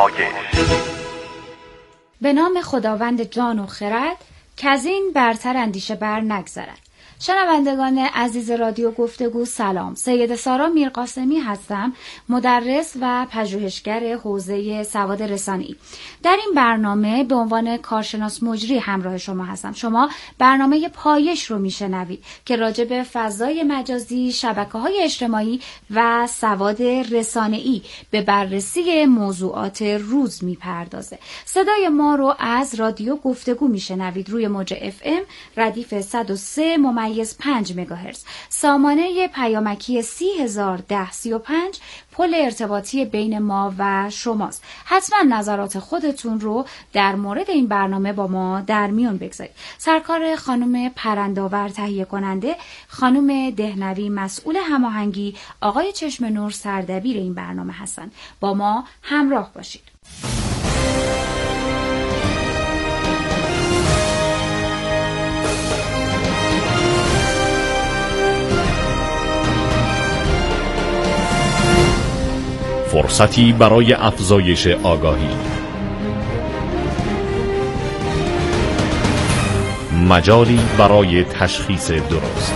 به نام خداوند جان و خرد که از این برتر اندیشه بر نگذرد. شنوندگان عزیز رادیو گفتگو سلام. سید سارا میرقاسمی هستم، مدرس و پژوهشگر حوزه سواد رسانه‌ای. در این برنامه به عنوان کارشناس مجری همراه شما هستم. شما برنامه پایش رو میشنوید که راجع به فضای مجازی، شبکه‌های اجتماعی و سواد رسانه‌ای به بررسی موضوعات روز میپردازه. صدای ما رو از رادیو گفتگو میشنوید روی موج FM ردیف 103 5 مگاهرتز، سامانه پیامکی 3001035 پل ارتباطی بین ما و شماست. حتما نظرات خودتون رو در مورد این برنامه با ما در میون بگذارید. سرکار خانم پرنداور تهیه کننده، خانم دهنوی مسئول هماهنگی، آقای چشم نور سردبیر این برنامه هستند. با ما همراه باشید. فرصتی برای افزایش آگاهی، مجالی برای تشخیص درست.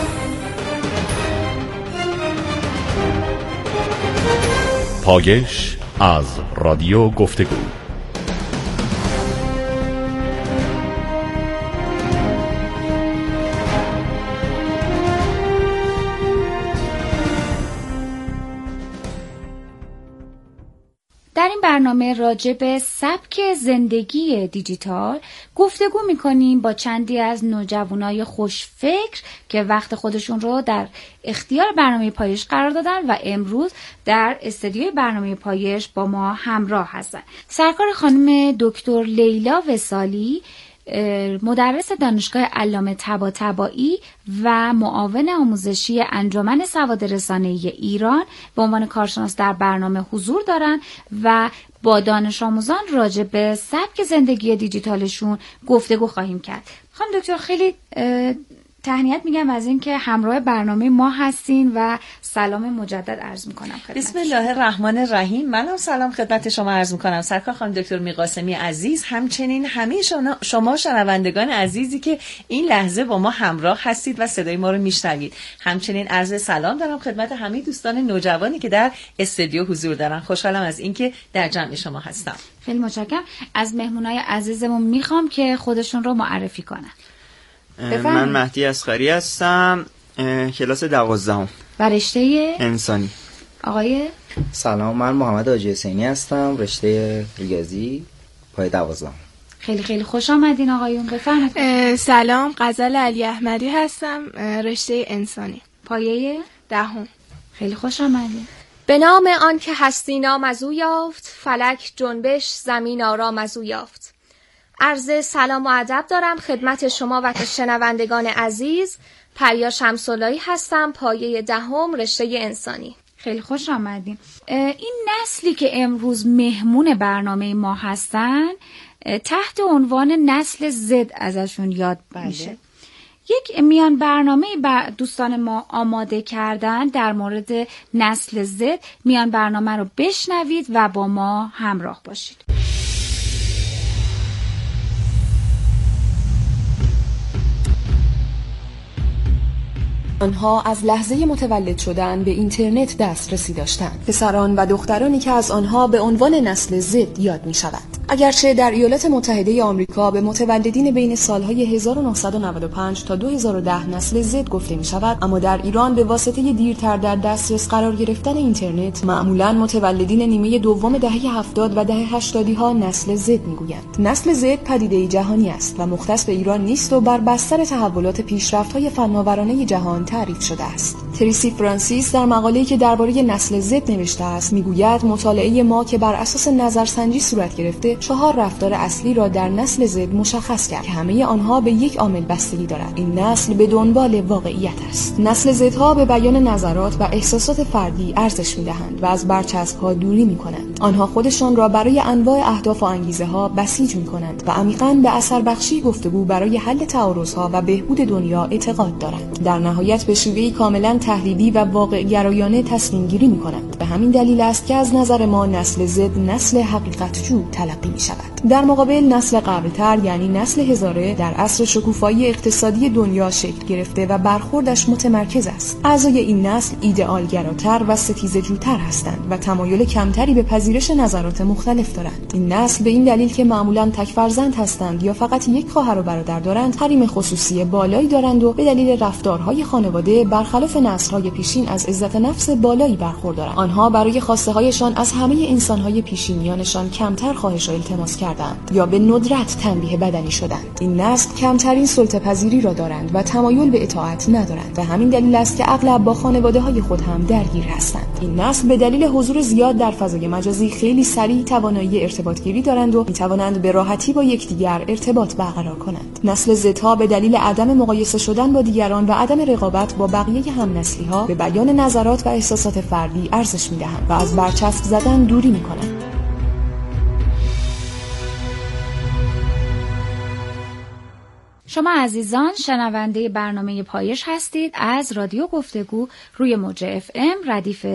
پایش از رادیو گفتگو. در این برنامه راجع به سبک زندگی دیجیتال گفتگو می‌کنیم با چندی از نوجوانای خوشفکر که وقت خودشون رو در اختیار برنامه پایش قرار دادن و امروز در استودیوی برنامه پایش با ما همراه هستن. سرکار خانم دکتر لیلا وصالی، مدرس دانشگاه علامه طباطبایی و معاون آموزشی انجمن سواد رسانه‌ای ایران به عنوان کارشناس در برنامه حضور دارن و با دانش آموزان راجع به سبک زندگی دیجیتالشون گفتگو خواهیم کرد. خانم دکتر خیلی تهنیت میگم از این که همراه برنامه ما هستین و سلام مجدد عرض میکنم خدمت. بسم الله الرحمن الرحیم. منم سلام خدمت شما عرض میکنم سرکار خانم دکتر میرقاسمی عزیز، همچنین همه شما شنوندگان عزیزی که این لحظه با ما همراه هستید و صدای ما رو میشنوید. همچنین عرض سلام دارم خدمت همه دوستان نوجوانی که در استودیو حضور دارن. خوشحالم از اینکه در جمع شما هستم. خیلی متشکرم. از مهمونای عزیزمون میخوام که خودشون رو معرفی کنن. من مهدی اصغری هستم، کلاس 12 و رشته انسانی. آقای سلام، من محمد حاجی حسینی هستم، رشته ریاضی پای 12. خیلی خوش آمدین آقایون. بفرمایید. سلام، غزل علی احمدی هستم، رشته انسانی پایه 10. خیلی خوش آمدین. به نام آن که هستی نام از او یافت، فلک جنبش زمین آرام از او یافت. عرض سلام و ادب دارم خدمت شما و شنوندگان عزیز. پریا شمس‌اللهی هستم، پایه 10 رشته انسانی. خیلی خوش آمدین. این نسلی که امروز مهمون برنامه ما هستن تحت عنوان نسل زد ازشون یاد میشه. یک میان برنامه دوستان ما آماده کردن در مورد نسل زد. میان برنامه رو بشنوید و با ما همراه باشید. آنها از لحظه متولد شدن به اینترنت دسترسی داشتند. پسران و دخترانی که از آنها به عنوان نسل زد یاد می شود. اگرچه در ایالات متحده آمریکا به متولدین بین سالهای 1995 تا 2010 نسل زد گفته می شود، اما در ایران به واسطه دیرتر در دسترس قرار گرفتن اینترنت معمولاً متولدین نیمه دوم دهه 70 و دهه 80 ها نسل زد می گویند. نسل زد پدیده‌ای جهانی است و مختص به ایران نیست و بر بستر تحولات پیشرفت‌های فناورانه جهان تعریف شده است. تریسی فرانسیس در مقاله‌ای که درباره نسل زد نوشته است میگوید مطالعه ما که بر اساس نظرسنجی صورت گرفته 4 رفتار اصلی را در نسل زد مشخص کرد که همه آنها به یک عامل بستگی دارند. این نسل به دنبال واقعیت است. نسل زدها به بیان نظرات و احساسات فردی ارزش می‌دهند و از برچسب‌ها دوری می‌کنند. آنها خودشان را برای انواع اهداف و انگیزه‌ها بسیج می‌کنند و عمیقاً به اثر بخشی گفتگو برای حل تعارض‌ها و بهبود دنیا اعتقاد دارند. در نهایت به شیوهی کاملاً تحلیلی و واقع‌گرایانه تصمیم‌گیری می‌کنند. به همین دلیل است که از نظر ما نسل زد نسل حقیقت‌جو تلقی می‌شود. در مقابل نسل قبل‌تر یعنی نسل هزاره در عصر شکوفایی اقتصادی دنیا شکل گرفته و برخوردش متمرکز است. اعضای این نسل ایدئالگراتر و ستیزه‌جوتر هستند و تمایل کمتری به پذیرش نظرات مختلف دارند. این نسل به این دلیل که معمولاً تک فرزند هستند یا فقط یک خواهر و برادر دارند، حریم خصوصی بالایی دارند و به دلیل رفتارهای خانواده برخلاف نسل‌های پیشین از عزت نفس بالایی برخوردارند. آنها برای خواسته‌هایشان از همه انسان‌های پیشینیانشان کمتر خواهش و التماس کردند یا به ندرت تنبیه بدنی شدند. این نسل کمترین سلطه‌پذیری را دارند و تمایل به اطاعت ندارند و همین دلیل است که اغلب با خانواده‌های خود هم درگیر هستند. این نسل به دلیل حضور زیاد در فضای مجازی خیلی سریع توانایی ارتباط گیری دارند و می‌توانند به راحتی با یکدیگر ارتباط برقرار کنند. نسل زدها به دلیل عدم مقایسه شدن با دیگران و عدم رقابت با بقیه هم‌نسلی‌ها به بیان نظرات و احساسات فردی ارزش می‌دهند و از برچسب زدن دوری می‌کنند. شما عزیزان شنونده برنامه پایش هستید از رادیو گفتگو روی موج FM ردیف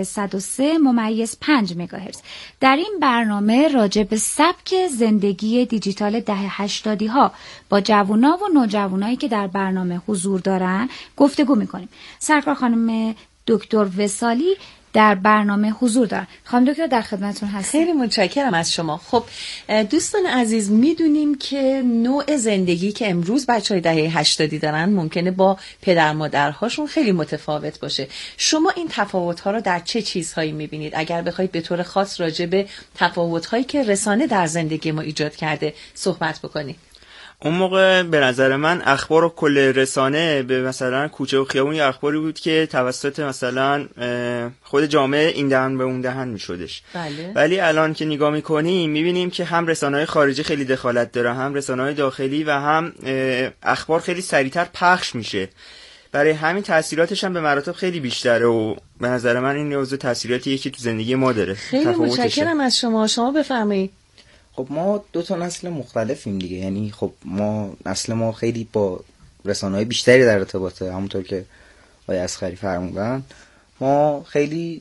103.5 مگاهرتز. در این برنامه راجع به سبک زندگی دیجیتال دهه 80 ها با جوونا و نوجوانایی که در برنامه حضور دارن گفتگو میکنیم. سرکار خانم دکتر وصالی در برنامه حضور دارن. خانم دکتر در خدمتتون هستم. خیلی متشکرم از شما. خب دوستان عزیز، میدونیم که نوع زندگی که امروز بچهای دهه 80 دارن ممکنه با پدر مادرهاشون خیلی متفاوت باشه. شما این تفاوت‌ها رو در چه چیزهایی میبینید؟ اگر بخواید به طور خاص راجع به تفاوت‌هایی که رسانه در زندگی ما ایجاد کرده صحبت بکنید. اون موقع به نظر من اخبار و کل رسانه به مثلا کوچه و خیابون یه اخباری بود که توسط مثلا خود جامعه این دهن به اون دهن میشدش. بله. ولی الان که نگاه میکنیم میبینیم که هم رسانه‌های خارجی خیلی دخالت داره، هم رسانه‌های داخلی و هم اخبار خیلی سریعتر پخش میشه. برای همین تاثیراتش هم به مراتب خیلی بیشتره و به نظر من این موضوع تاثیراتیه که تو زندگی ما داره. خیلی متشکرم از شما بفرمایید. خب ما دو تا نسل مختلفیم دیگه، یعنی خب نسل ما خیلی با رسانه‌های بیشتری در ارتباطه، همونطور که آقای اصغری فرمودن. ما خیلی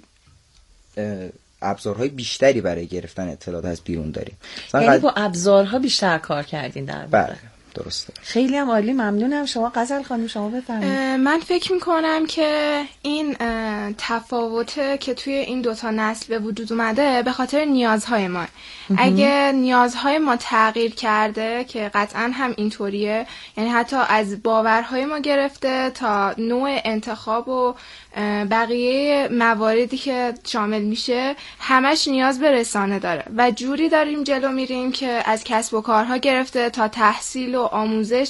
ابزارهای بیشتری برای گرفتن اطلاعات از بیرون داریم. یعنی با ابزارها بیشتر کار کردین در واقع. بله درسته. خیلی هم عالی، ممنونم. شما غزل خانم شما بفرمایید. من فکر میکنم که این تفاوته که توی این دوتا نسل به وجود اومده به خاطر نیازهای ما. اگه نیازهای ما تغییر کرده که قطعا هم اینطوریه، یعنی حتی از باورهای ما گرفته تا نوع انتخاب و بقیه مواردی که شامل میشه همش نیاز به رسانه داره و جوری داریم جلو میریم که از کسب و کارها گرفته تا تحصیل و آموزش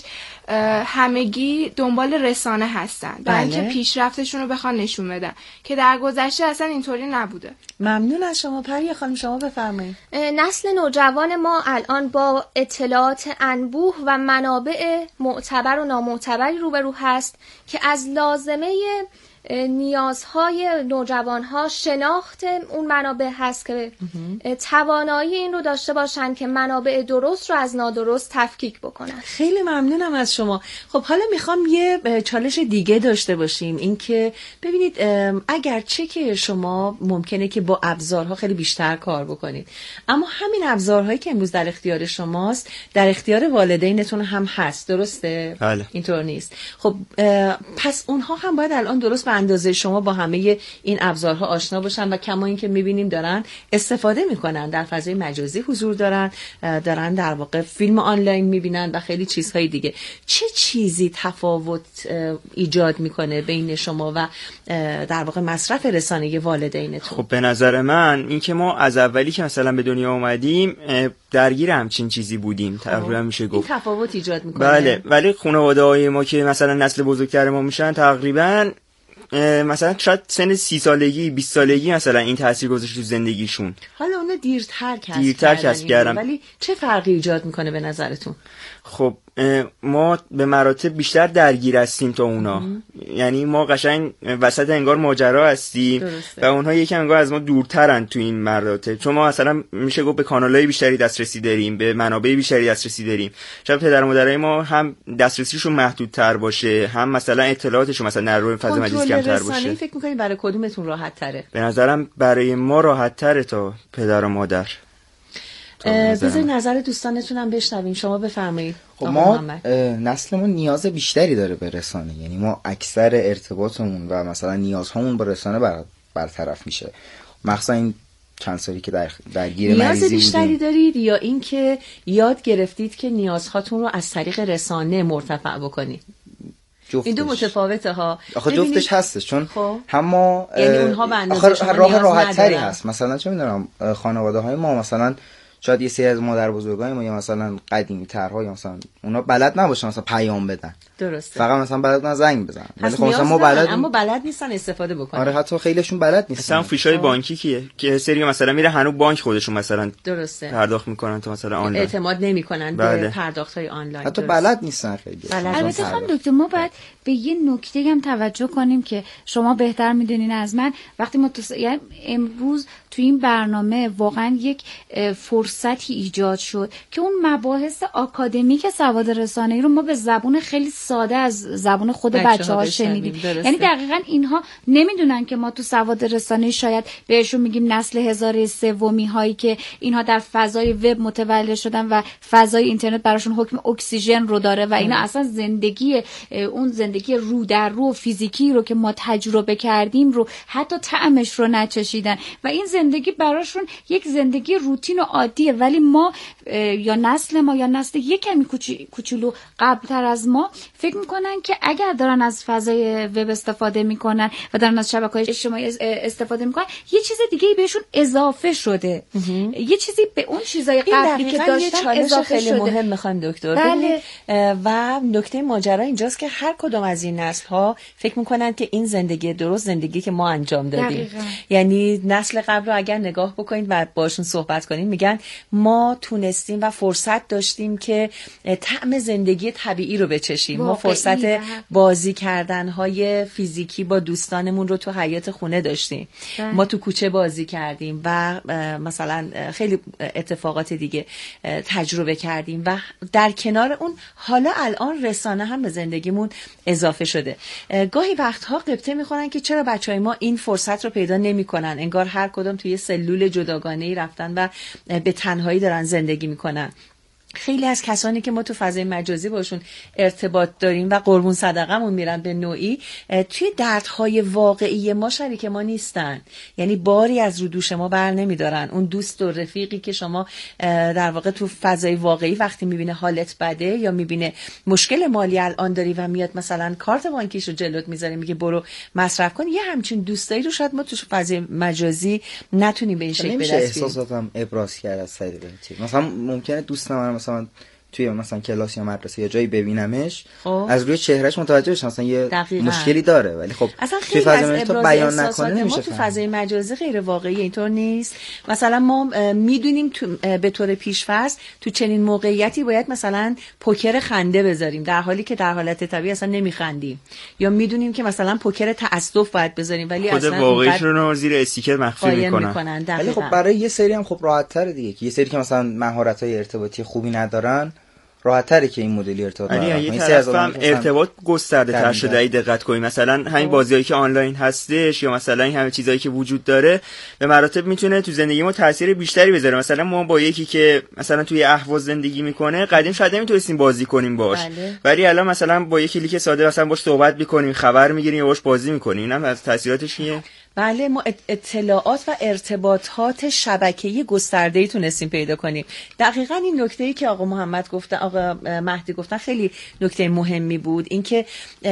همگی دنبال رسانه هستن برای اینکه پیشرفتشون رو بخوان نشون بدن که در گذشته اصلا اینطوری نبوده. ممنون از شما. پریا خانم شما بفرمایید. نسل نوجوان ما الان با اطلاعات انبوه و منابع معتبر و نامعتبری روبرو هست که از لازمه نیازهای نوجوانها شناخت اون منابع هست که توانایی این رو داشته باشن که منابع درست رو از نادرست تفکیک بکنن. خیلی ممنونم از شما. خب حالا میخوام یه چالش دیگه داشته باشیم، این که ببینید اگرچه که شما ممکنه که با ابزارها خیلی بیشتر کار بکنید، اما همین ابزارهایی که امروز در اختیار شماست در اختیار والدینتون هم هست، درسته؟ بله. اینطور نیست؟ خب پس اونها هم باید الان درست به اندازه شما با همه این ابزارها آشنا باشن و کما این که میبینیم دارن استفاده میکنن، در فضای مجازی حضور دارن در واقع فیلم آنلاین میبینن و خیلی چیزهای دیگه. چه چیزی تفاوت ایجاد میکنه بین شما و در واقع مصرف رسانه والدینتون؟ خب به نظر من این که ما از اولی که مثلا به دنیا اومدیم درگیر همچین چیزی بودیم تقریبا میشه گفت. این تفاوت ایجاد میکنه. بله، ولی خانواده‌های ما که مثلا نسل بزرگتر ما میشن تقریبا مثلا شاید سن 30 سالگی 20 سالگی مثلا این تاثیر گذاشته تو زندگیشون. حالا اونا دیرتر کسب کردن، ولی چه فرقی ایجاد میکنه به نظرتون؟ خب ما به مراتب بیشتر درگیر هستیم تا اونا. یعنی ما قشنگ وسط انگار ماجرا هستیم و اونها یکم انگار از ما دورترن تو این مراتب، چون ما مثلا میشه گفت به کانال‌های بیشتری دسترسی داریم، به منابع بیشتری دسترسی داریم. شاید پدر و مادرای ما هم دسترسیشون محدودتر باشه، هم مثلا اطلاعاتشون مثلا در روی فضا مجازی کمتر باشه. فکر می‌کنید برای کدومتون راحت تره؟ به نظرم برای ما راحت تره تا پدر و مادر. بذارید نظر دوستانتون هم بشنویم. شما بفرمایید. خب ما نسلمون نیاز بیشتری داره به رسانه، یعنی ما اکثر ارتباطمون و مثلا نیازهامون با رسانه برطرف میشه، مخصوصا این چند سالی که درگیر مریضی نیاز بیشتری بودیم. دارید یا اینکه یاد گرفتید که نیازهاتون رو از طریق رسانه مرتفع بکنید؟ جفتش. این دو متفاوته ها. آخه جفتش هستش، چون هم ما یعنی اونها به اندازه شما راه نیاز راحت تری ندارن. هست. مثلا چه میدونم خانواده های ما مثلا شاید یه سری از مادر بزرگای ما یا مثلا قدیمی ترها یا مثلا اونا بلد نباشن مثلا پیام بدن، درسته، فقط مثلا بلد زنگ بزنن، ولی خب مثلا ما بلد اما بلد نیستن استفاده بکنن. آره حتی خیلیشون بلد نیستن. مثلا فیشای بانکی که سری مثلا میره هنوز بانک خودشون مثلا درسته پرداخت میکنن تا مثلا آنلاین اعتماد نمیکنن به پرداخت‌های آنلاین، حتی بلد نیستن خیلی. البته خانم دکتر ما باید به یه نکته هم توجه کنیم که شما بهتر میدونین از من، وقتی ما یعنی امروز تو این برنامه واقعا یک فرصتی ایجاد شد که اون مباحث آکادمیک سواد رسانه‌ای رو ما به زبون خیلی ساده از زبون خود بچه‌ها شنیدیم. یعنی دقیقاً اینها نمیدونن که ما تو سواد رسانه‌ای شاید بهشون میگیم نسل 1003 هایی که اینها در فضای وب متولد شدن و فضای اینترنت براشون حکم اکسیژن رو داره و اینا اصلا زندگی اون زندگی رو در رو فیزیکی رو که ما تجربه کردیم رو حتی طعمش رو نچشیدن و این زندگی براشون یک زندگی روتین و عادیه. ولی ما یا نسل ما یا نسل یک کمی کوچولو قبلتر از ما فکر میکنن که اگر دارن از فضای وب استفاده میکنن و دارن از شبکه‌های اجتماعی استفاده میکنن یه چیز دیگه بهشون اضافه شده، یه چیزی به اون چیزای قبلی که داشتن اضافه خیلی شده. مهم میخوام دکتر. بله. و نکته ماجرا اینجاست که هر کدوم از این نسل ها فکر میکنن که این زندگی درست زندگی که ما انجام دادیم. دقیقا. یعنی نسل قبل رو اگر نگاه بکنید و باشون صحبت کنید میگن ما تونستیم و فرصت داشتیم که طعم زندگی طبیعی رو بچشیم. ما فرصت بازی کردن های فیزیکی با دوستانمون رو تو حیاط خونه داشتیم. ما تو کوچه بازی کردیم و مثلا خیلی اتفاقات دیگه تجربه کردیم و در کنار اون حالا الان رسانه هم به زندگیمون اضافه شده. گاهی وقتها قبطه میخورن که چرا بچهای ما این فرصت رو پیدا نمیکنن، انگار هر کدوم توی سلول جداگانه‌ای رفتن و به تنهایی دارن زندگی میکنن. خیلی از کسانی که ما تو فضای مجازی باشون ارتباط داریم و قربون صدقمون میرن به نوعی توی دردهای واقعی ما شریک ما نیستن، یعنی باری از رو دوش ما بر نمیدارن. اون دوست و رفیقی که شما در واقع تو فضای واقعی وقتی میبینه حالت بده یا میبینه مشکل مالی الان داری و میاد مثلا کارت بانکیش رو جلوت میذاره میگه برو مصرف کن، یه همچین دوستایی رو شاید ما تو فضای مجازی نتونیم به این شکل بدست بیاریم. احساساتم ابراز کرد از طریق چیز. مثلا ممکنه دوست من مثلا توی مثلا کلاس یا مدرسه یا جایی ببینمش از روی چهرهش متوجه بشم مثلا یه مشکلی داره، ولی خب توی فضای تو بیان نکنه نمیشه. ما تو فضای مجازی غیر واقعی اینطور نیست. مثلا ما میدونیم به طور پیش‌فرض تو چنین موقعیتی باید مثلا پوکر خنده بذاریم در حالی که در حالت طبیعی اصلا نمیخندیم، یا میدونیم که مثلا پوکر تأسف باید بذاریم ولی خود اصلا واقعیشون رو زیر استیکر مخفی میکنن. ولی خب برای یه سری هم خب راحت تره دیگه، که یه سری که مثلا مهارت‌های ارتباطی خوبی ندارن راحت تره که این مدلی ارتباط برقرار کنن. یه طرف هم ارتباط گسترده تر شده. ای دقت کنید مثلا همین بازیایی که آنلاین هستش یا مثلا این همه چیزایی که وجود داره به مراتب میتونه تو زندگی ما تاثیر بیشتری بذاره. مثلا ما با یکی که مثلا توی اهواز زندگی میکنه قدیم شاید نمیتونستیم بازی کنیم باش، ولی الان مثلا با یکی کلیک ساده مثلا باش صحبت میکنیم، خبر میگیریم یا باش بازی میکنیم. اینم از تاثیراتش چیه؟ بله، ما اطلاعات و ارتباطات شبکه‌ای گسترده‌ای تونستیم پیدا کنیم. دقیقاً این نکته‌ای که آقا محمد گفتن، آقا مهدی گفتن خیلی نکته مهمی بود، اینکه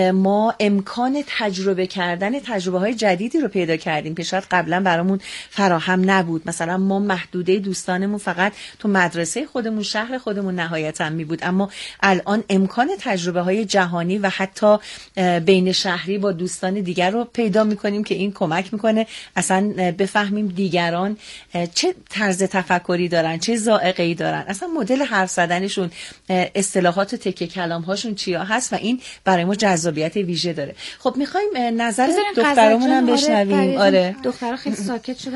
ما امکان تجربه کردن تجربه‌های جدیدی رو پیدا کردیم که شاید قبلا برامون فراهم نبود. مثلا ما محدوده دوستانمون فقط تو مدرسه خودمون، شهر خودمون نهایتاً می بود، اما الان امکان تجربه‌های جهانی و حتی بین شهری با دوستان دیگر رو پیدا می‌کنیم که این کمک کمک میکنه اصلا بفهمیم دیگران چه طرز تفکری دارن، چه ذائقه‌ای دارن، اصلا مدل حرف زدنشون، اصطلاحات و تکه کلام‌هاشون چیا هست و این برای ما جذابیت ویژه داره. خب می‌خوایم نظر دخترامون هم بشنویم. آره دخترها خیلی ساکت شدن.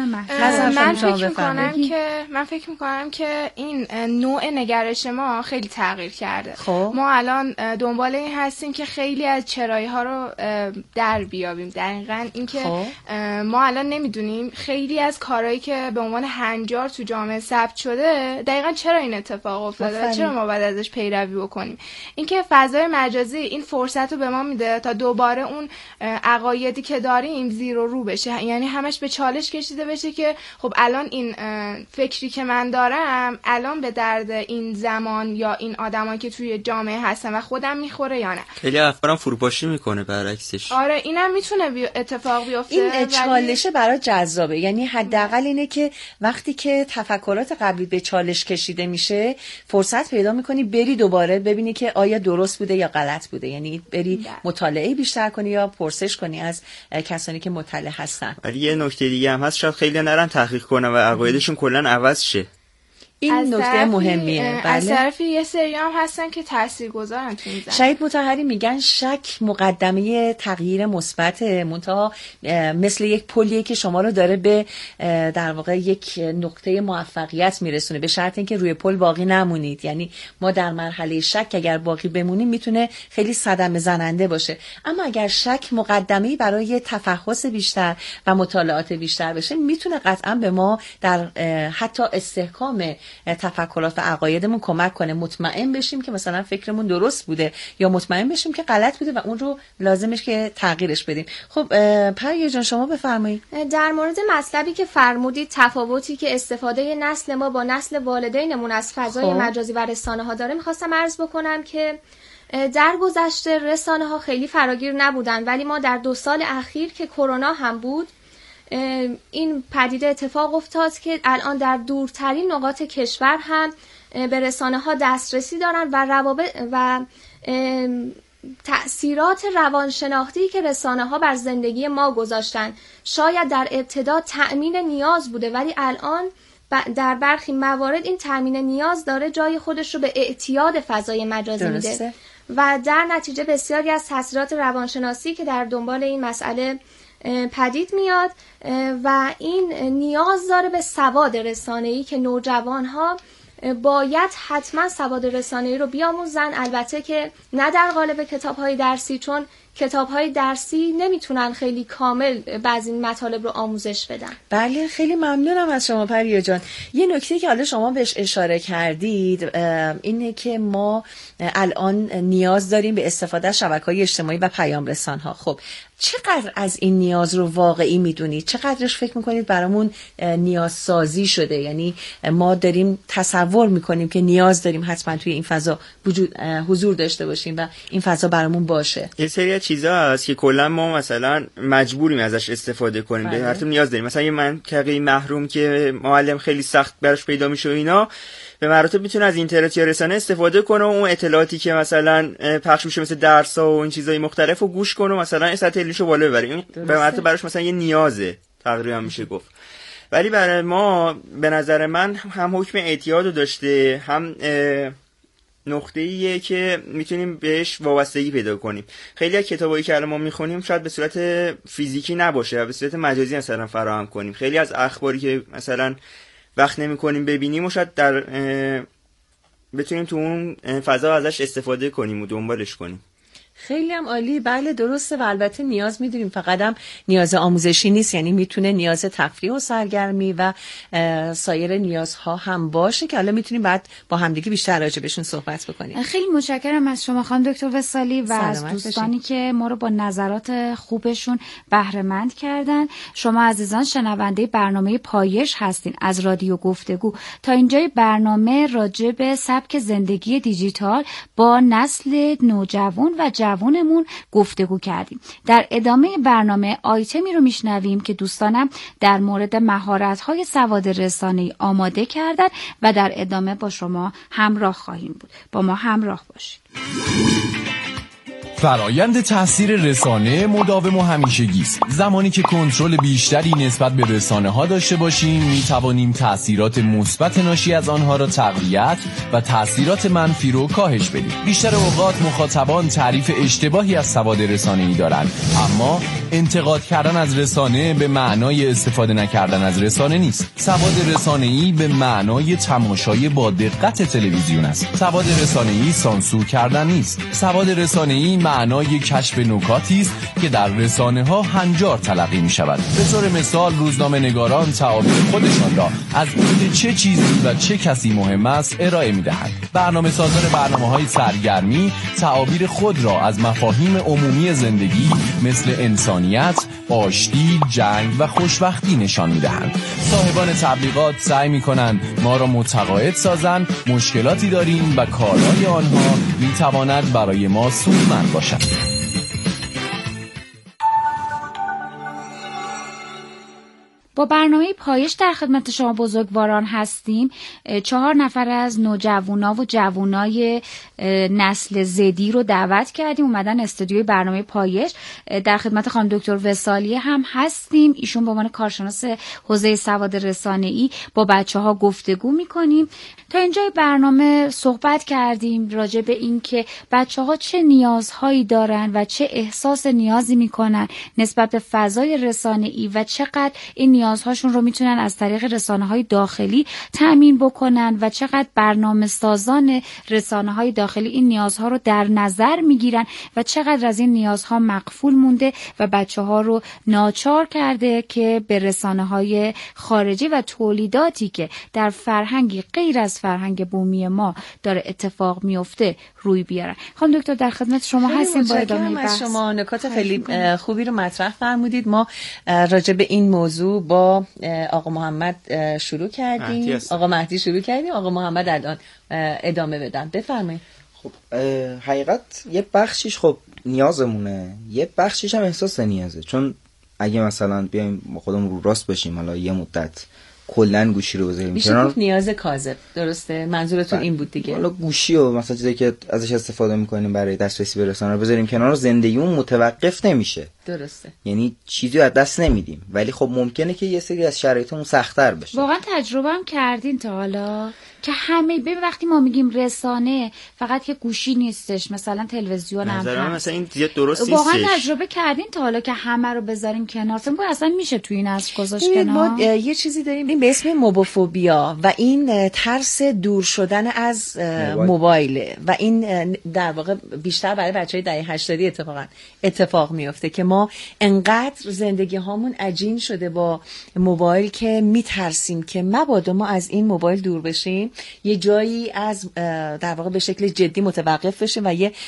من فکر می‌کنم که این نوع نگرش ما خیلی تغییر کرده. خب. ما الان دنبال این هستیم که خیلی از چرایی‌ها رو در بیابیم. دقیقاً این که ما الان نمیدونیم خیلی از کارهایی که به عنوان هنجار تو جامعه ثبت شده دقیقاً چرا این اتفاق افتاده و چرا ما باید ازش پیروی بکنیم. اینکه فضای مجازی این فرصت رو به ما میده تا دوباره اون عقایدی که داریم زیر و رو بشه، یعنی همش به چالش کشیده بشه که خب الان این فکری که من دارم الان به درد این زمان یا این آدمایی که توی جامعه هستن و خودم میخوره یا نه. خیلی افکارم فروپاشی میکنه برعکسش. آره اینم میتونه اتفاق بیفته. این چالشه برای جذابه، یعنی حداقل اینه که وقتی که تفکرات قبلی به چالش کشیده میشه فرصت پیدا میکنی بری دوباره ببینی که آیا درست بوده یا غلط بوده، یعنی بری مطالعه بیشتر کنی یا پرسش کنی از کسانی که مطلع هستن. ولی یه نکته دیگه هم هست، شاید خیلی نرن تحقیق کنن و عقایدشون کلا عوض شه. این نکته مهمیه. بله. از طرفی یه سری هم هستن که تاثیرگذارن تو این زمینه. شهید مطهری میگن شک مقدمه تغییر مثبت، منتها مثل یک پلیه که شما رو داره به در واقع یک نقطه موفقیت میرسونه، به شرط اینکه روی پل باقی نمونید. یعنی ما در مرحله شک اگر باقی بمونیم میتونه خیلی صدمه زننده باشه، اما اگر شک مقدمه‌ای برای تفحص بیشتر و مطالعات بیشتر بشه میتونه قطعا به ما در حتی استحکام تفکرات و عقایدمون کمک کنه، مطمئن بشیم که مثلا فکرمون درست بوده یا مطمئن بشیم که غلط بوده و اون رو لازمش که تغییرش بدیم. خب پریا جان شما بفرمایید. در مورد مطلبی که فرمودید، تفاوتی که استفاده نسل ما با نسل والدینمون از فضای مجازی و رسانه ها داره، میخواستم عرض بکنم که در گذشته رسانه ها خیلی فراگیر نبودن، ولی ما در 2 سال اخیر که کرونا هم بود این پدیده اتفاق افتاد که الان در دورترین نقاط کشور هم به رسانه ها دسترسی دارن و روابط و تأثیرات روانشناختی که رسانه ها بر زندگی ما گذاشتن شاید در ابتدا تأمین نیاز بوده، ولی الان در برخی موارد این تأمین نیاز داره جای خودش رو به اعتیاد فضای مجازی میده و در نتیجه بسیاری از تأثیرات روانشناسی که در دنبال این مسئله پدید میاد و این نیاز داره به سواد رسانه‌ای که نوجوان‌ها باید حتما سواد رسانه‌ای رو بیاموزن، البته که نه در قالب کتاب‌های درسی، چون کتاب‌های درسی نمیتونن خیلی کامل بعضی مطالب رو آموزش بدن. بله خیلی ممنونم از شما پریا جان. یه نکته که حالا شما بهش اشاره کردید اینه که ما الان نیاز داریم به استفاده از شبکه‌های اجتماعی و پیام رسان‌ها. خب چقدر از این نیاز رو واقعی میدونید؟ چقدرش فکر میکنید برامون نیاز سازی شده؟ یعنی ما داریم تصور میکنیم که نیاز داریم حتما توی این فضا حضور داشته باشیم و این فضا برامون باشه. یه سری چیزا هست که کلا ما مثلا مجبوریم ازش استفاده کنیم، به هر طور نیاز داریم. مثلا یه منطقه محروم که معلم خیلی سخت براش پیدا میشه و اینا، به مراتب میتونه از اینترنت یا رسانه استفاده کنه و اون اطلاعاتی که مثلا پخش میشه مثل درس‌ها و این چیزای مختلف رو گوش کنه و مثلا سطح علمیشو بالا ببره. این به مراتب براش مثلا یه نیازه تقریبا میشه گفت. ولی برای ما به نظر من هم حکم اعتیاد داشته، هم نقطه‌ایه که میتونیم بهش وابستگی پیدا کنیم. خیلی از کتابایی که الان ما میخونیم شاید به صورت فیزیکی نباشه، به صورت مجازی مثلا فراهم کنیم. خیلی از اخباری که مثلا وقت نمی‌کنیم ببینیم و شاید در بتونیم تو اون فضا ازش استفاده کنیم و دنبالش کنیم. خیلی هم عالی. بله درسته و البته نیاز میدونیم فقط هم نیاز آموزشی نیست، یعنی میتونه نیاز تفریح و سرگرمی و سایر نیازها هم باشه که حالا میتونیم بعد با همدیگه بیشتر راجع بهشون صحبت بکنیم. خیلی متشکرم از شما خانم دکتر وصالی و از دوستانی که ما رو با نظرات خوبشون بهره مند کردن. شما عزیزان شنونده برنامه پایش هستین از رادیو گفتگو. تا اینجای برنامه راجع به سبک زندگی دیجیتال با نسل نوجوان و جوانمون گفتگو کردیم. در ادامه برنامه آیتمی رو میشنویم که دوستانم در مورد مهارت‌های سواد رسانه‌ای آماده کردن و در ادامه با شما همراه خواهیم بود. با ما همراه باشید. فرایند تاثیر رسانه مداوم و همیشگی است. زمانی که کنترل بیشتری نسبت به رسانه ها داشته باشیم، می توانیم تاثیرات مثبت ناشی از آنها را تقویت و تاثیرات منفی رو کاهش بدیم. بیشتر اوقات مخاطبان تعریف اشتباهی از سواد رسانه‌ای دارند، اما انتقاد کردن از رسانه به معنای استفاده نکردن از رسانه نیست. سواد رسانه‌ای به معنای تماشای با دقت تلویزیون است. سواد رسانه‌ای سانسور کردن نیست. سواد رسانه‌ای معنای کشف نکاتی است که در رسانه‌ها هنجار تلقی می‌شود. به طور مثال روزنامه‌نگاران تعابیر خودشان را از اینکه چه چیزی و چه کسی مهم است ارائه می‌دهند. برنامه‌سازان برنامه‌های سرگرمی تعابیر خود را از مفاهیم عمومی زندگی مثل انسانیت، آشتی، جنگ و خوشبختی نشان می‌دهند. صاحبان تبلیغات سعی می‌کنند ما را متقاعد سازند مشکلاتی داریم و کارهای آنها می‌تواند برای ما سودمند باشد. با برنامه پایش در خدمت شما بزرگواران هستیم. 4 نفر از نوجوانا و جوانای نسل زدی رو دعوت کردیم اومدن استودیوی برنامه پایش. در خدمت خانم دکتر وصالیه هم هستیم. ایشون به عنوان کارشناس حوزه سواد رسانه‌ای با بچه‌ها گفتگو می‌کنیم. تا اینجای برنامه صحبت کردیم راجع به این که بچه‌ها چه نیازهایی دارن و چه احساس نیازی می‌کنن نسبت به فضای رسانه‌ای و چقدر این نیازهاشون رو میتونن از طریق رسانه‌های داخلی تأمین بکنن و چقدر برنامه سازان رسانه‌های داخلی این نیازها رو در نظر میگیرن و چقدر از این نیازها مقفول مونده و بچه‌ها رو ناچار کرده که به رسانه‌های خارجی و تولیداتی که در فرهنگی غیر از فرهنگ بومی ما داره اتفاق میفته روی بیارن. خانم دکتر در خدمت شما هستیم با ادامه بحث. شما نکات خیلی خوبی رو مطرح فرمودید. ما راجع به این موضوع با آقا محمد شروع کردیم، آقا مهدی شروع کردیم، آقا محمد الان ادامه بدن. بفرمایید. خب حقیقت یه بخشیش خب نیازمونه، یه بخشیش هم احساس نیازه. چون اگه مثلا بیایم خودمون رو راست باشیم حالا یه مدت کلا گوشی رو بذاریم کنار، نیاز کاذب، درسته؟ منظورتون این بود دیگه. حالا گوشی و مثلا چیزایی که ازش استفاده می‌کنیم برای دسترسی به رسانه رو بذاریم کنار، زندگیمون متوقف نمیشه. درسته. یعنی چیزی از دست نمیدیم، ولی خب ممکنه که یه سری از شرایطمون سخت‌تر بشه. واقعا تجربه هم کردین تا حالا که همه ببین وقتی ما میگیم رسانه فقط که گوشی نیستش، مثلا تلویزیون هم هست. مثلا این دیگه درست نیستش. واقعا تجربه کردین تا حالا که همه رو بذاریم کنار؟ فکر کنم اصلا میشه توی این عصر گذاشت کنار. ما یه چیزی داریم به اسم موبوفوبیا و این ترس دور شدن از موبایل و این در واقع بیشتر برای بچهای دهه 80 اتفاق میفته که ما انقدر زندگی هامون عجین شده با موبایل که میترسیم که مبادا ما از این موبایل دور بشیم یه جایی از در واقع به شکل جدی متوقف بشیم و یه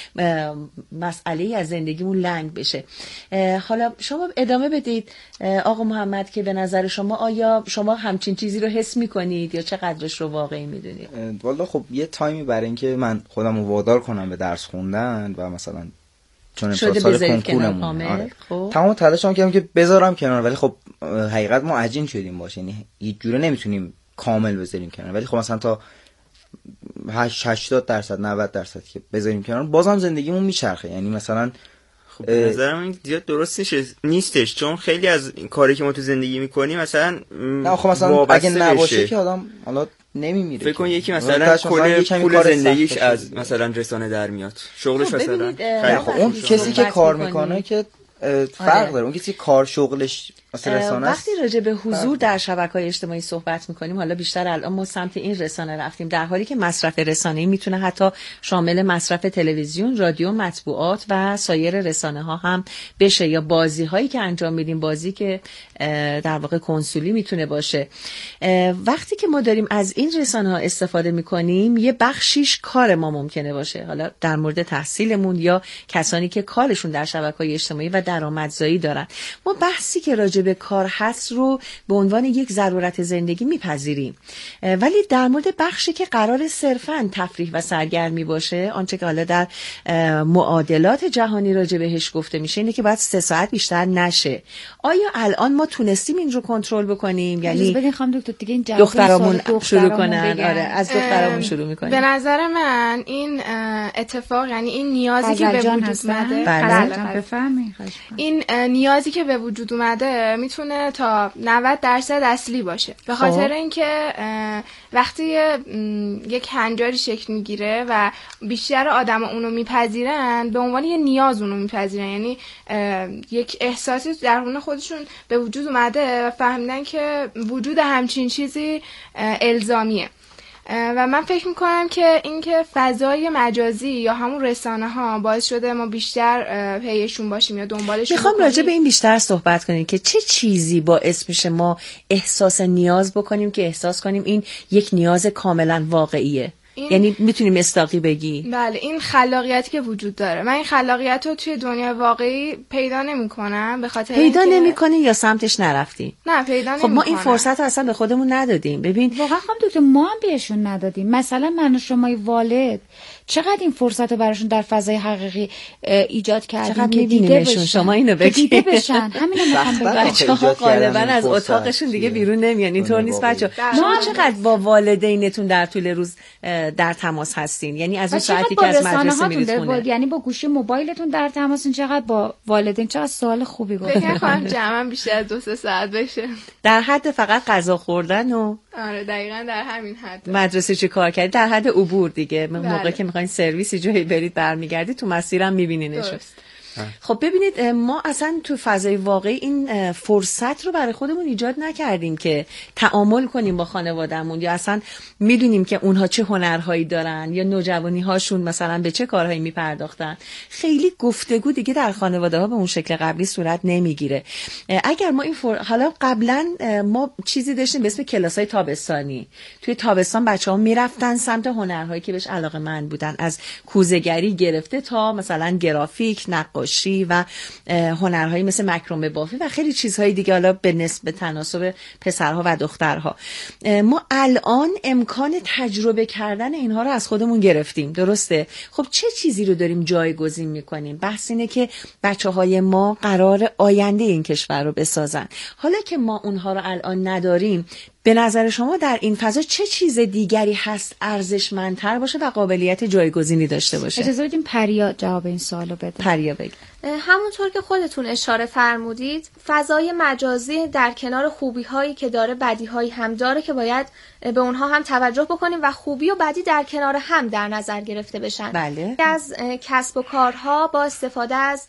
مسئله از زندگیمون لنگ بشه. حالا شما ادامه بدید آقا محمد که به نظر شما آیا شما همچین چیزی رو حس میکنید یا چقدرش رو واقعی میدونید؟ والا خب یه تایمی برای اینکه من خودم رو وادار کنم به درس خوندن و مثلا چون امسال سال کنکورمون تمام تلاشم کردم که بذارم کنار، ولی خب حقیقت ما عجین شدیم باشه، یعنی هیچ جوره نمیتونیم کامل بذاریم کنار، ولی خب مثلا تا 80% 90% که بذاریم کنار بازم زندگیمون میچرخه. یعنی مثلا خب به نظرم این دیگه درست نیستش، چون خیلی از کاری که ما تو زندگی میکنیم مثلا نه خب مثلا اگه نباشه که آدم حالا نمیمیره. فکر کن یکی مثلا کل زندگیش از مثلا رسانه در میاد، شغلش مثلا خب اون کسی که کار میکنه که فرق داره، اون کسی کار شغلش مثلا رسانه است. وقتی راجع به حضور در شبکه‌های اجتماعی صحبت می‌کنیم، حالا بیشتر الان ما سمت این رسانه رفتیم، در حالی که مصرف رسانه‌ای میتونه حتی شامل مصرف تلویزیون، رادیو، مطبوعات و سایر رسانه‌ها هم بشه، یا بازی‌هایی که انجام میدیم، بازی که در واقع کنسولی میتونه باشه. وقتی که ما داریم از این رسانه‌ها استفاده می‌کنیم، یه بخشیش کار ما ممکنه باشه، حالا در مورد تحصیلمون یا کسانی که کارشون در شبکه‌های اجتماعی و درآمدزایی دارن. ما بحثی که راجع راجع به کار هست رو به عنوان یک ضرورت زندگی میپذیریم، ولی در مورد بخشی که قرار صرفاً تفریح و سرگرمی باشه، آنچه که حالا در معادلات جهانی راجع بهش گفته میشه اینه که باید 3 ساعت بیشتر نشه. آیا الان ما تونستیم این رو کنترل بکنیم؟ یعنی بدین خانم دکتر دیگه این دخترامون شروع کنن. آره از دخترامون شروع میکنیم. به نظر من این اتفاق، یعنی این نیازی که به وجود اومده، بفرمایید. این نیازی که به وجود اومده میتونه تا 90% اصلی باشه، به خاطر اینکه وقتی یک هنجاری شکل میگیره و بیشتر آدم اونو میپذیرن، به عنوان یه نیاز اونو میپذیرن، یعنی یک احساسی درون خودشون به وجود اومده و فهمیدن که وجود همچین چیزی الزامیه. و من فکر میکنم که اینکه فضای مجازی یا همون رسانه ها باعث شده ما بیشتر پیشون باشیم یا دنبالشون. میخوام راجع به این بیشتر صحبت کنیم که چه چیزی باعث میشه ما احساس نیاز بکنیم که احساس کنیم این یک نیاز کاملا واقعیه. یعنی میتونیم مستاقی بگی؟ بله، این خلاقیتی که وجود داره. من این خلاقیت رو توی دنیای واقعی پیدا نمی‌کنم، به خاطر پیدا نمی‌کنی یا سمتش نرفتی؟ نه، پیدا نمی‌کنم. خب ما این فرصت رو اصلا به خودمون ندادیم. ببین واقعا خانم دکتر ما هم بهشون ندادیم. مثلا من و شمای والد چقدر این فرصت رو براشون در فضای حقیقی ایجاد کردیم که دیده بشن. شما اینو بگید. دیده بشن. همینو میخوام بگم. بچه‌ها غالبا از اتاقشون دیگه بیرون نمیان. اینطور نیست بچه‌ها. شما چقدر با والدینتون در طول روز در تماس هستین؟ یعنی از اون ساعتی که از مدرسه میرید خونه، یعنی با گوشی موبایلتون در تماسین؟ چقدر با والدین؟ چقدر سوال خوبی گفتین. فکر کنم جمعاً بیشتر از 2-3 ساعت بشه. در حد فقط غذا خوردن و آره دقیقاً در همین حد. مدرسه چه کار کردید؟ در حد عبور دیگه. موقعی که میخواین سرویسی جایی برید برمیگردید تو مسیرم میبینینش. خب ببینید ما اصلا تو فضای واقعی این فرصت رو برای خودمون ایجاد نکردیم که تعامل کنیم با خانوادهمون، یا اصلا میدونیم که اونها چه هنرهایی دارن یا نوجوانی هاشون مثلا به چه کارهایی میپرداختن. خیلی گفتگو دیگه در خانواده ها به اون شکل قبلی صورت نمیگیره. اگر ما این حالا قبلا ما چیزی داشتیم به اسم کلاسای تابستانی. توی تابستان بچه‌ها میرفتن سمت هنرهایی که بهش علاقه‌مند بودن، از کوزه‌گری گرفته تا مثلا گرافیک، نقاشی و هنرهایی مثل مکرمه بافی و خیلی چیزهای دیگه، حالا به نسبت تناسب پسرها و دخترها. ما الان امکان تجربه کردن اینها رو از خودمون گرفتیم، درسته؟ خب چه چیزی رو داریم جایگزین میکنیم؟ بحث اینه که بچه‌های ما قرار آینده این کشور رو بسازن. حالا که ما اونها رو الان نداریم، به نظر شما در این فضا چه چیز دیگری هست ارزشمندتر باشه و قابلیت جایگزینی داشته باشه؟ اجازه بدیم پریا جواب این سوالو بده. پریا بگید. همونطور که خودتون اشاره فرمودید، فضای مجازی در کنار خوبی هایی که داره بدی هایی هم داره که باید به اونها هم توجه بکنیم و خوبی و بدی در کنار هم در نظر گرفته بشن. بله. از کسب و کارها با استفاده از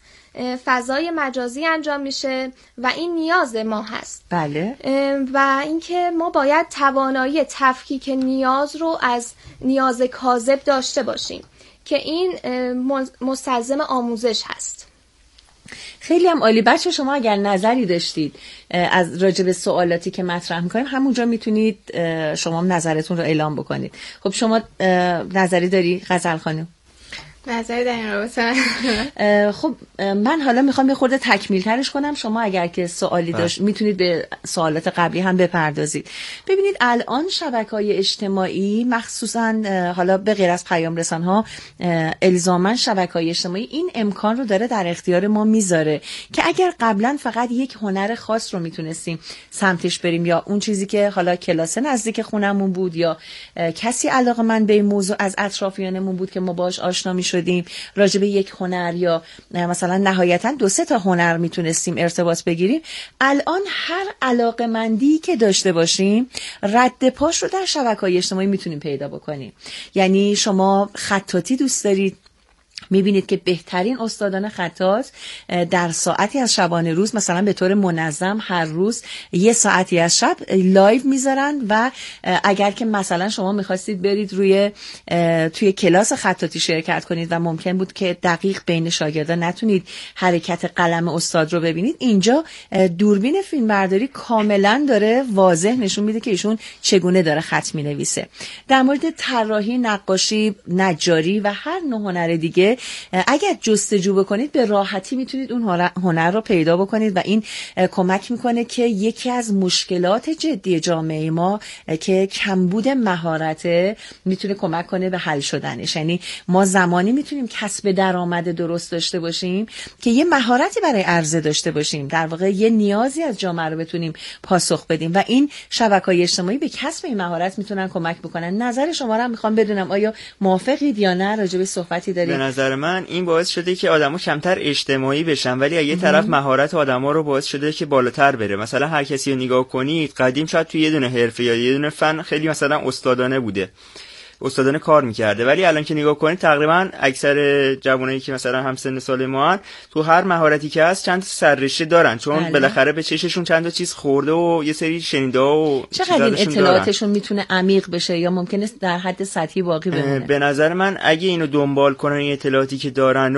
فضای مجازی انجام میشه و این نیاز ما هست. بله. و اینکه ما باید توانایی تفکیک نیاز رو از نیاز کاذب داشته باشیم که این مستلزم آموزش هست. خیلی هم عالی. بچه شما اگر نظری داشتید از راجع به سوالاتی که مطرح می‌کنیم، همونجا میتونید شما نظرتون رو اعلام بکنید. خب شما نظری داری غزل خانم؟ نظری در این رابطه؟ خب من حالا میخوام یه خورده تکمیل ترش کنم. شما اگر که سوالی داشت میتونید به سوالات قبلی هم بپردازید. ببینید الان شبکه‌های اجتماعی مخصوصا حالا به غیر از پیام رسان‌ها، الزاماً شبکه‌های اجتماعی این امکان رو داره در اختیار ما میذاره که اگر قبلا فقط یک هنر خاص رو میتونستیم سمتش بریم، یا اون چیزی که حالا کلاس نزدیک خونمون بود یا کسی علاقه‌مند به این موضوع از اطرافیانمون بود که ما باهاش آشنا شدیم، راجع به یک هنر یا مثلا نهایتا 2-3 تا هنر میتونستیم ارتباط بگیریم، الان هر علاقه‌مندی که داشته باشیم رد پاش رو در شبکه‌های اجتماعی میتونیم پیدا بکنیم. یعنی شما خطاطی دوست دارید، میبینید که بهترین استادان خطاط در ساعتی از شبانه روز مثلا به طور منظم هر روز یه ساعتی از شب لایو میذارن و اگر که مثلا شما میخواستید برید توی کلاس خطاطی شرکت کنید و ممکن بود که دقیق بین شاگردان نتونید حرکت قلم استاد رو ببینید، اینجا دوربین فیلمبرداری کاملا داره واضح نشون میده که ایشون چگونه داره خط مینویسه. در مورد طراحی، نقاشی، نجاری و هر نوع هنر دیگه اگر جستجو بکنید به راحتی میتونید اون هنر رو پیدا بکنید و این کمک میکنه که یکی از مشکلات جدی جامعه ما که کمبود مهارته میتونه کمک کنه به حل شدنش. یعنی ما زمانی میتونیم کسب درآمد درست داشته باشیم که یه مهارتی برای عرضه داشته باشیم، در واقع یه نیازی از جامعه رو بتونیم پاسخ بدیم و این شبکه‌های اجتماعی به کسب این مهارت میتونن کمک بکنن. نظر شما رو هم میخوام بدونم، آیا موافقید یا نه؟ راجع به صحبتی دارید؟ به نظر من این باعث شده که آدما کمتر اجتماعی بشن، ولی از یه طرف مهارت آدما رو باعث شده که بالاتر بره. مثلا هر کسی رو نگاه کنید، قدیم شاید توی یه دونه حرفه یا یه دونه فن خیلی مثلا استادانه بوده، استادانه کار میکرده، ولی الان که نگاه کنید تقریبا اکثر جوانایی که مثلا هم سن سال ما هن تو هر مهارتی که هست چند سررشته دارن، چون بالاخره به چششون چند تا چیز خورده و یه سری شنیده و چقدر این اطلاعاتشون میتونه عمیق بشه یا ممکنه در حد سطحی باقی بمونه؟ به نظر من اگه اینو دنبال کنن این اطلاعاتی که دارن